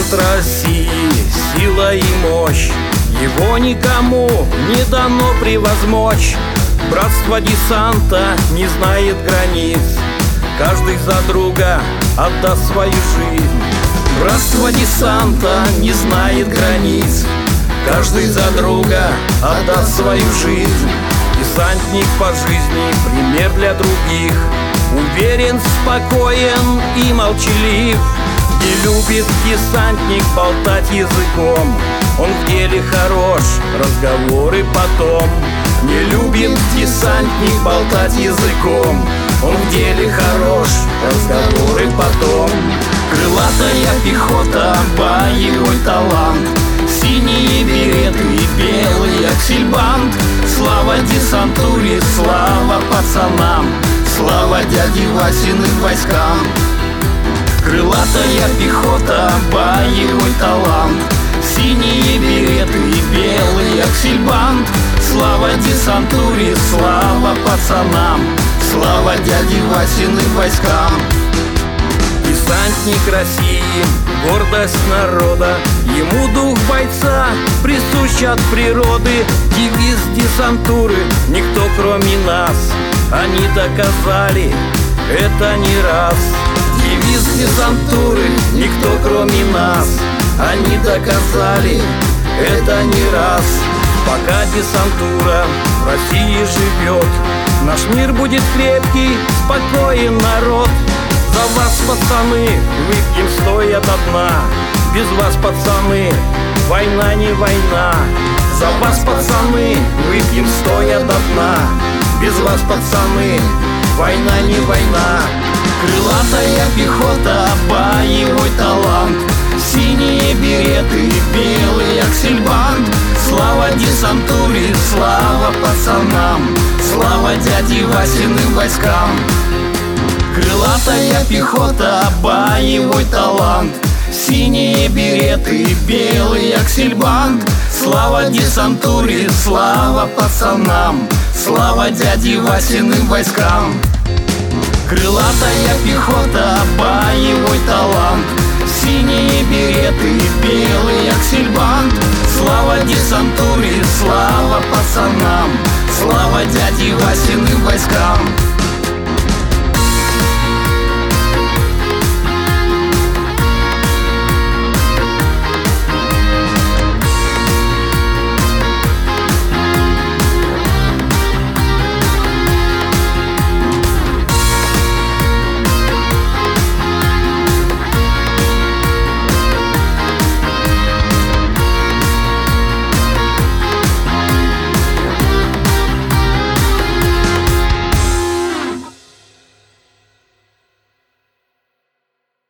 России, сила и мощь, его никому не дано превозмочь. Братство десанта не знает границ, каждый за друга отдаст свою жизнь. Братство десанта не знает границ, каждый за друга отдаст свою жизнь. Десантник по жизни пример для других, уверен, спокоен и молчалив. Не любит десантник болтать языком, он в деле хорош, разговоры потом. Не любит десантник болтать языком, он в деле хорош, разговоры потом. Крылатая пехота, боевой талант, синие береты и белый аксельбант. Слава десантуре, слава пацанам, слава дяде Васиным войскам. Крылатая пехота, боевой талант, синие береты и белый аксельбант. Слава десантуре, слава пацанам, слава дяде Васиным войскам. Десантник России, гордость народа, ему дух бойца присущ от природы. Девиз десантуры никто кроме нас, они доказали это не раз. Девиз десантуры никто кроме нас, они доказали это не раз. Пока десантура в России живет, наш мир будет крепкий, спокоен народ. За вас, пацаны, выпьем стоя до дна, без вас, пацаны, война не война. За вас, пацаны, выпьем стоя до дна, без вас, пацаны, война не война. Крылатая пехота, боевой талант, синие береты, белый аксельбант. Слава десантуре, слава пацанам, слава дяде Васиным войскам. Крылатая пехота, боевой талант, синие береты, белый аксельбант. Слава десантуре, слава пацанам, слава дяде Васиным войскам. Крылатая пехота, боевой талант, синие береты, белый аксельбант. Слава десантуре, слава пацанам, слава дяде Васиным войскам.